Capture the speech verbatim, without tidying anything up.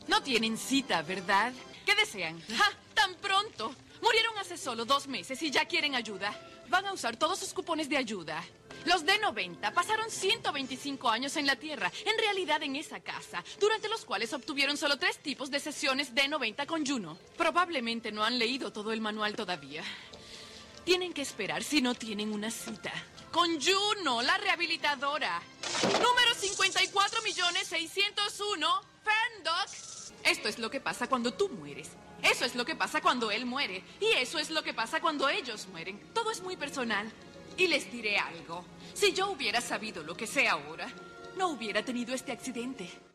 No tienen cita, ¿verdad? ¿Qué desean? ¡Ja! ¡Tan pronto! Murieron hace solo dos meses y ya quieren ayuda. Van a usar todos sus cupones de ayuda. Los D noventa pasaron ciento veinticinco años en la Tierra, en realidad en esa casa, durante los cuales obtuvieron solo tres tipos de sesiones D noventa con Juno. Probablemente no han leído todo el manual todavía. Tienen que esperar si no tienen una cita. Con Juno, la rehabilitadora. Número cincuenta y cuatro millones seiscientos uno, Ferndock. Esto es lo que pasa cuando tú mueres. Eso es lo que pasa cuando él muere. Y eso es lo que pasa cuando ellos mueren. Todo es muy personal. Y les diré algo. Si yo hubiera sabido lo que sé ahora, no hubiera tenido este accidente.